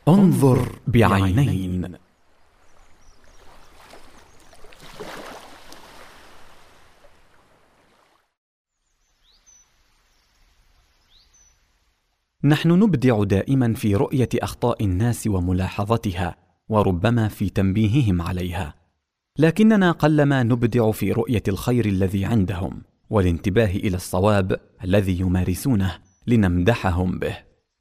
انظر بعينين. نحن نبدع دائما في رؤية أخطاء الناس وملاحظتها، وربما في تنبيههم عليها، لكننا قلما نبدع في رؤية الخير الذي عندهم والانتباه إلى الصواب الذي يمارسونه لنمدحهم به.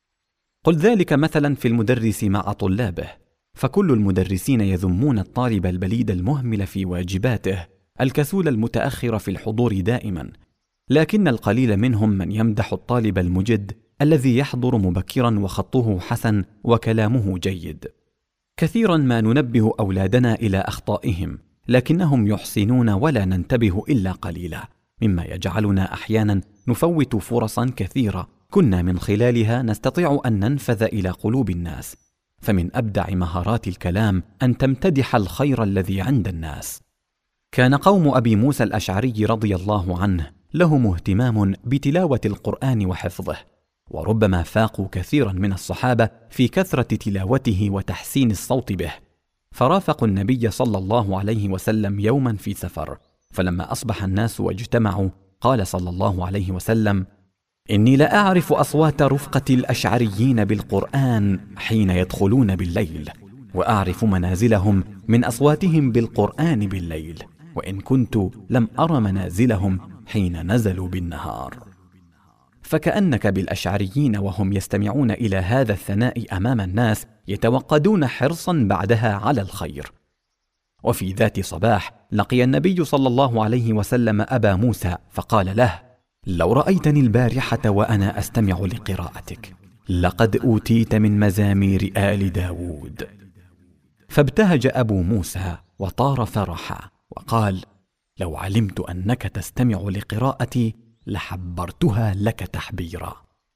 قل ذلك مثلا في المدرس مع طلابه، فكل المدرسين يذمون الطالب البليد المهمل في واجباته، الكسول المتأخر في الحضور دائما، لكن القليل منهم من يمدح الطالب المجد الذي يحضر مبكرا وخطه حسن وكلامه جيد. كثيرا ما ننبه أولادنا إلى أخطائهم، لكنهم يحسنون ولا ننتبه إلا قليلا، مما يجعلنا أحيانا نفوت فرصا كثيرة كنا من خلالها نستطيع أن ننفذ إلى قلوب الناس. فمن أبدع مهارات الكلام أن تمتدح الخير الذي عند الناس. كان قوم أبي موسى الأشعري رضي الله عنه لهم اهتمام بتلاوة القرآن وحفظه، وربما فاقوا كثيرا من الصحابة في كثرة تلاوته وتحسين الصوت به. فرافقوا النبي صلى الله عليه وسلم يوما في سفر، فلما أصبح الناس واجتمعوا قال صلى الله عليه وسلم: إني لأعرف أصوات رفقة الأشعريين بالقرآن حين يدخلون بالليل، وأعرف منازلهم من أصواتهم بالقرآن بالليل، وإن كنت لم أر منازلهم حين نزلوا بالنهار. فكأنك بالأشعريين وهم يستمعون إلى هذا الثناء أمام الناس يتوقدون حرصا بعدها على الخير. وفي ذات صباح لقي النبي صلى الله عليه وسلم أبا موسى فقال له: لو رأيتني البارحة وأنا أستمع لقراءتك لقد أوتيت من مزامير آل داود. فابتهج أبو موسى وطار فرحا وقال: لو علمت أنك تستمع لقراءتي لحبرتها لك تحبيرا.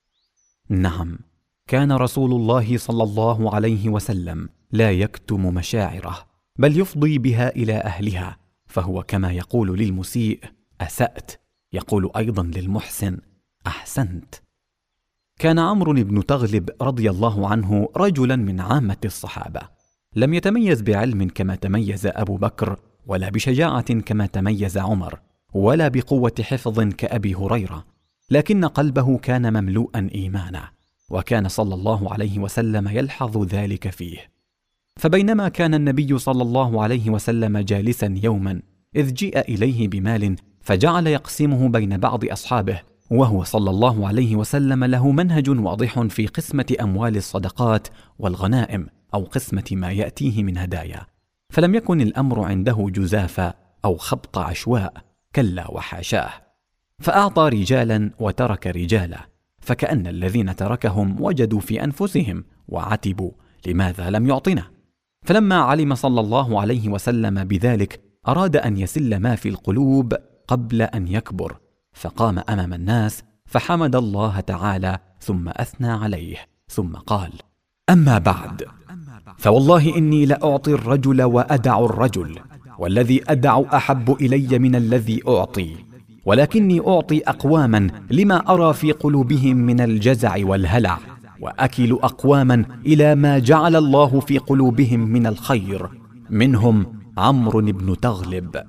نعم، كان رسول الله صلى الله عليه وسلم لا يكتم مشاعره، بل يفضي بها إلى أهلها، فهو كما يقول للمسيء أسأت يقول أيضا للمحسن أحسنت. كان عمرو بن تغلب رضي الله عنه رجلا من عامة الصحابة، لم يتميز بعلم كما تميز أبو بكر، ولا بشجاعة كما تميز عمر، ولا بقوة حفظ كأبي هريرة، لكن قلبه كان مملوءا إيمانا، وكان صلى الله عليه وسلم يلحظ ذلك فيه. فبينما كان النبي صلى الله عليه وسلم جالسا يوما إذ جيء إليه بمال فجعل يقسمه بين بعض أصحابه، وهو صلى الله عليه وسلم له منهج واضح في قسمة أموال الصدقات والغنائم أو قسمة ما يأتيه من هدايا، فلم يكن الأمر عنده جزافا أو خبط عشواء، كلا وحاشاه، فأعطى رجالا وترك رجالا، فكأن الذين تركهم وجدوا في أنفسهم وعتبوا لماذا لم يعطنا. فلما علم صلى الله عليه وسلم بذلك أراد أن يسل ما في القلوب قبل أن يكبر، فقام أمام الناس فحمد الله تعالى ثم أثنى عليه، ثم قال: أما بعد، فوالله إني لأعطي الرجل وأدع الرجل، والذي أدع أحب إلي من الذي أعطي، ولكني أعطي أقواما لما أرى في قلوبهم من الجزع والهلع، وأكل أقواما إلى ما جعل الله في قلوبهم من الخير، منهم عمرو بن تغلب.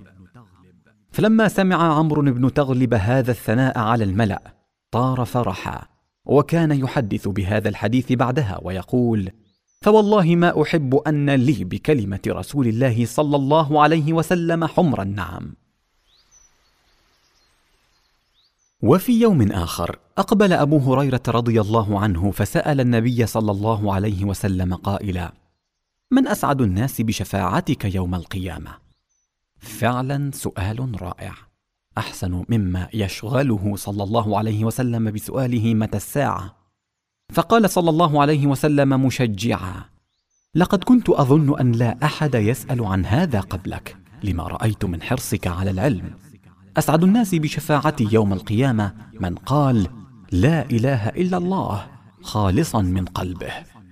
فلما سمع عمرو بن تغلب هذا الثناء على الملأ طار فرحا، وكان يحدث بهذا الحديث بعدها ويقول: فوالله ما أحب أن لي بكلمة رسول الله صلى الله عليه وسلم حمر النعم. وفي يوم آخر أقبل أبو هريرة رضي الله عنه فسأل النبي صلى الله عليه وسلم قائلا: من أسعد الناس بشفاعتك يوم القيامة؟ فعلا سؤال رائع، أحسن مما يشغله صلى الله عليه وسلم بسؤاله متى الساعة. فقال صلى الله عليه وسلم مشجعا: لقد كنت أظن أن لا أحد يسأل عن هذا قبلك، لما رأيت من حرصك على العلم. أسعد الناس بشفاعتي يوم القيامة من قال لا إله إلا الله خالصا من قلبه.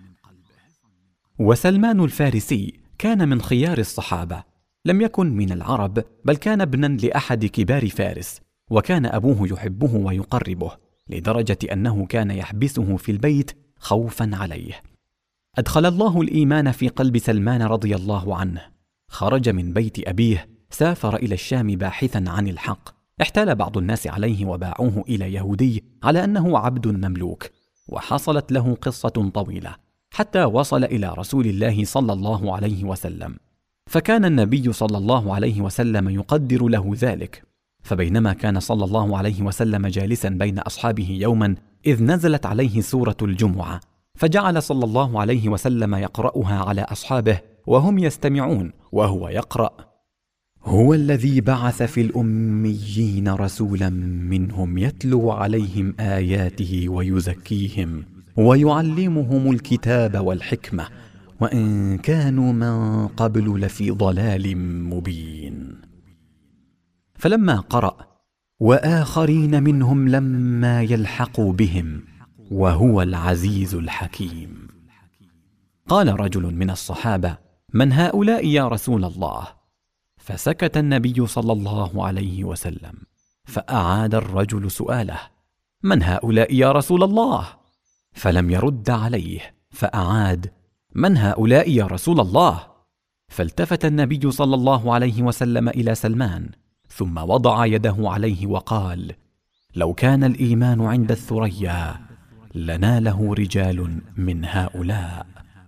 وسلمان الفارسي كان من خيار الصحابة، لم يكن من العرب، بل كان ابنا لأحد كبار فارس، وكان أبوه يحبه ويقربه، لدرجة أنه كان يحبسه في البيت خوفا عليه. أدخل الله الإيمان في قلب سلمان رضي الله عنه. خرج من بيت أبيه، سافر إلى الشام باحثا عن الحق. احتال بعض الناس عليه وباعوه إلى يهودي على أنه عبد مملوك، وحصلت له قصة طويلة حتى وصل إلى رسول الله صلى الله عليه وسلم، فكان النبي صلى الله عليه وسلم يقدر له ذلك. فبينما كان صلى الله عليه وسلم جالسا بين أصحابه يوما إذ نزلت عليه سورة الجمعة، فجعل صلى الله عليه وسلم يقرأها على أصحابه وهم يستمعون، وهو يقرأ: هو الذي بعث في الأميين رسولا منهم يتلو عليهم آياته ويزكيهم ويعلمهم الكتاب والحكمة وإن كانوا من قبل لفي ضلال مبين. فلما قرأ: وآخرين منهم لما يلحقوا بهم وهو العزيز الحكيم، قال رجل من الصحابة: من هؤلاء يا رسول الله؟ فسكت النبي صلى الله عليه وسلم، فأعاد الرجل سؤاله: من هؤلاء يا رسول الله؟ فلم يرد عليه، فأعاد: من هؤلاء يا رسول الله؟ فالتفت النبي صلى الله عليه وسلم إلى سلمان، ثم وضع يده عليه وقال: لو كان الإيمان عند الثريا لناله رجال من هؤلاء.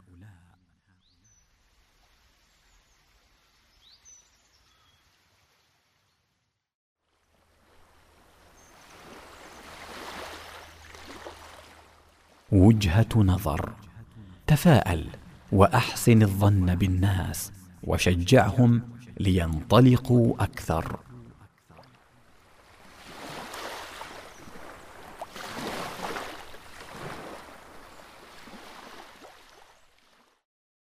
وجهة نظر: تفاءل وأحسن الظن بالناس وشجعهم لينطلقوا أكثر.